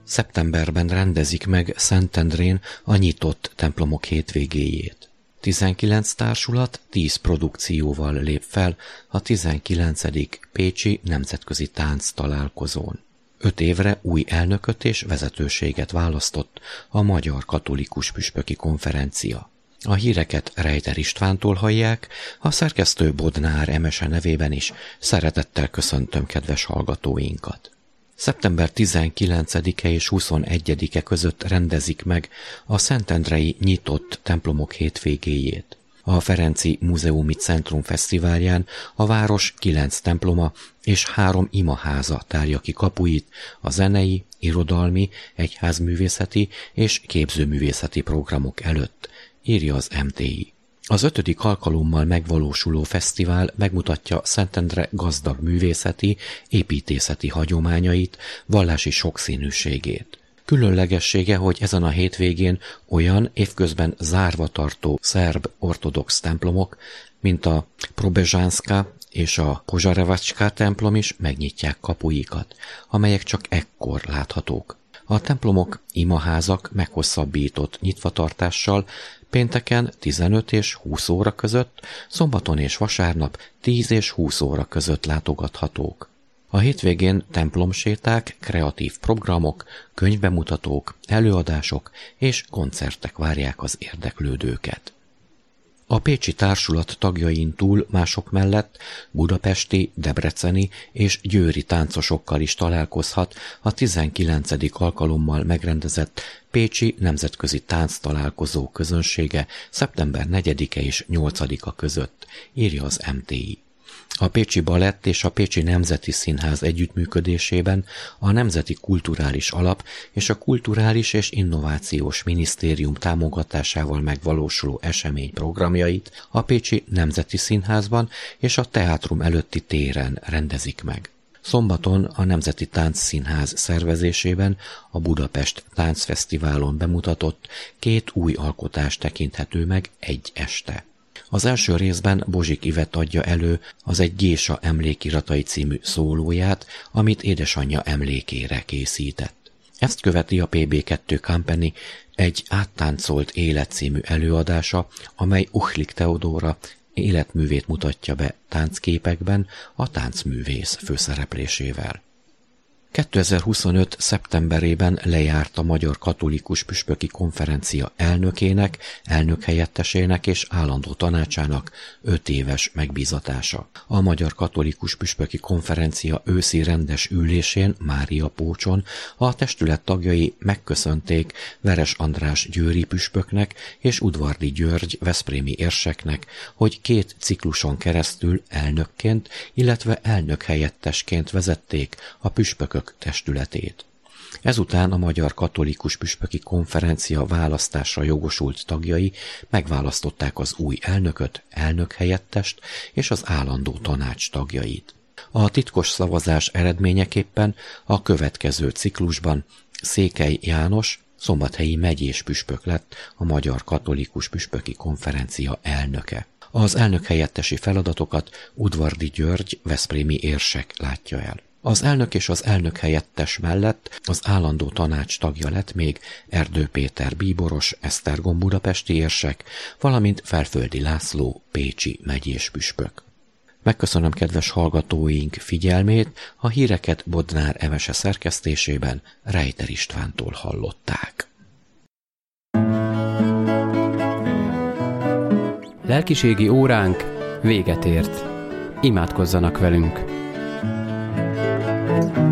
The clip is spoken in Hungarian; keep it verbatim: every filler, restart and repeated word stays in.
Szeptemberben rendezik meg Szentendrén a nyitott templomok hétvégéjét. tizenkilenc társulat tíz produkcióval lép fel a tizenkilencedik Pécsi Nemzetközi Tánc Találkozón. Öt évre új elnököt és vezetőséget választott a Magyar Katolikus Püspöki Konferencia. A híreket Rejter Istvántól hallják, a szerkesztő Bodnár Emese nevében is szeretettel köszöntöm kedves hallgatóinkat. Szeptember tizenkilencedike és huszonegyedike között rendezik meg a szentendrei nyitott templomok hétvégéjét. A Ferenci Múzeumi Centrum Fesztiválján a város kilenc temploma és három imaháza tárja ki kapuit a zenei, irodalmi, egyházművészeti és képzőművészeti programok előtt, írja az em té i. Az ötödik alkalommal megvalósuló fesztivál megmutatja Szentendre gazdag művészeti, építészeti hagyományait, vallási sokszínűségét. Különlegessége, hogy ezen a hétvégén olyan évközben zárva tartó szerb ortodox templomok, mint a Probezsánszka és a Požarevačka templom is megnyitják kapuikat, amelyek csak ekkor láthatók. A templomok, imaházak meghosszabbított nyitvatartással pénteken tizenöt és húsz óra között, szombaton és vasárnap tíz és húsz óra között látogathatók. A hétvégén templomséták, kreatív programok, könyvbemutatók, előadások és koncertek várják az érdeklődőket. A pécsi társulat tagjain túl mások mellett budapesti, debreceni és győri táncosokkal is találkozhat a tizenkilencedik alkalommal megrendezett Pécsi Nemzetközi Tánc Találkozó közönsége szeptember negyedike és nyolcadika között, írja az em té i. A Pécsi Balett és a Pécsi Nemzeti Színház együttműködésében a Nemzeti Kulturális Alap és a Kulturális és Innovációs Minisztérium támogatásával megvalósuló esemény programjait a Pécsi Nemzeti Színházban és a teátrum előtti téren rendezik meg. Szombaton a Nemzeti Táncszínház szervezésében a Budapest Táncfesztiválon bemutatott két új alkotás tekinthető meg egy este. Az első részben Bozsik Ivett adja elő az Egy gésa emlékiratai című szólóját, amit édesanyja emlékére készített. Ezt követi a pé bé kettő Company Egy áttáncolt élet című előadása, amely Uchlik Teodóra életművét mutatja be táncképekben a táncművész főszereplésével. kétezer-huszonöt. szeptemberében lejárt a Magyar Katolikus Püspöki Konferencia elnökének, elnökhelyettesének és állandó tanácsának öt éves megbízatása. A Magyar Katolikus Püspöki Konferencia őszi rendes ülésén Máriapócson a testület tagjai megköszönték Veres András győri püspöknek és Udvardi György veszprémi érseknek, hogy két cikluson keresztül elnökként, illetve elnökhelyettesként vezették a püspökök testületét. Ezután a Magyar Katolikus Püspöki Konferencia választásra jogosult tagjai megválasztották az új elnököt, elnökhelyettest és az állandó tanács tagjait. A titkos szavazás eredményeképpen a következő ciklusban Székely János szombathelyi megyés püspök lett a Magyar Katolikus Püspöki Konferencia elnöke. Az elnökhelyettesi feladatokat Udvardi György veszprémi érsek látja el. Az elnök és az elnök helyettes mellett az állandó tanács tagja lett még Erdő Péter bíboros, Esztergom budapesti érsek, valamint Felföldi László pécsi megyés püspök. Megköszönöm kedves hallgatóink figyelmét, a híreket Bodnár Emese szerkesztésében Rejter Istvántól hallották. Lelkiségi óránk véget ért. Imádkozzanak velünk! Thank you.